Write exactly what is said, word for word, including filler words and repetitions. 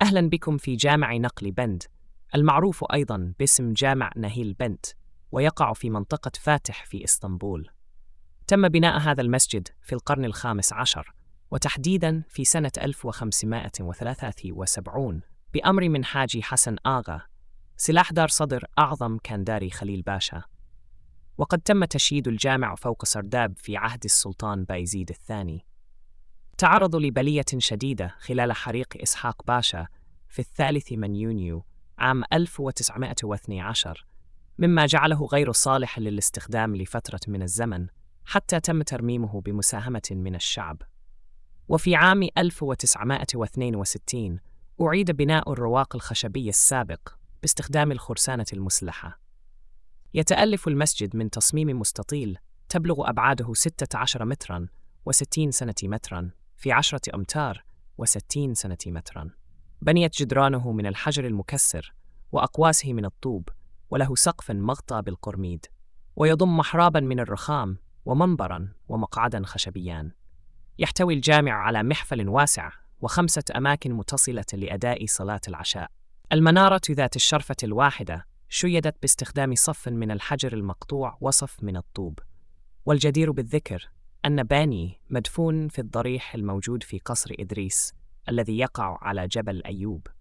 أهلا بكم في جامع نقل بند، المعروف أيضا باسم جامع نهيل بند، ويقع في منطقة فاتح في إسطنبول. تم بناء هذا المسجد في القرن الخامس عشر، وتحديدا في سنة ألف وخمسمائة وثلاثة وسبعين بأمر من حاجي حسن آغا سلاح دار صدر أعظم كنداري خليل باشا. وقد تم تشييد الجامع فوق سرداب في عهد السلطان بايزيد الثاني. تعرض لبلية شديدة خلال حريق إسحاق باشا في الثالث من يونيو عام ألف وتسعمائة واثني عشر، مما جعله غير صالح للاستخدام لفترة من الزمن، حتى تم ترميمه بمساهمة من الشعب. وفي عام ألف وتسعمائة واثنين وستين أعيد بناء الرواق الخشبي السابق باستخدام الخرسانة المسلحة. يتألف المسجد من تصميم مستطيل تبلغ أبعاده ستة عشر متراً وستين سنتيمتراً في عشرة أمتار وستين سنتيمتراً. بنيت جدرانه من الحجر المكسر وأقواسه من الطوب، وله سقف مغطى بالقرميد، ويضم محراباً من الرخام ومنبراً ومقعداً خشبيان. يحتوي الجامع على محفل واسع وخمسة أماكن متصلة لأداء صلاة العشاء. المنارة ذات الشرفة الواحدة شيدت باستخدام صف من الحجر المقطوع وصف من الطوب. والجدير بالذكر أن باني مدفون في الضريح الموجود في قصر إدريس الذي يقع على جبل أيوب.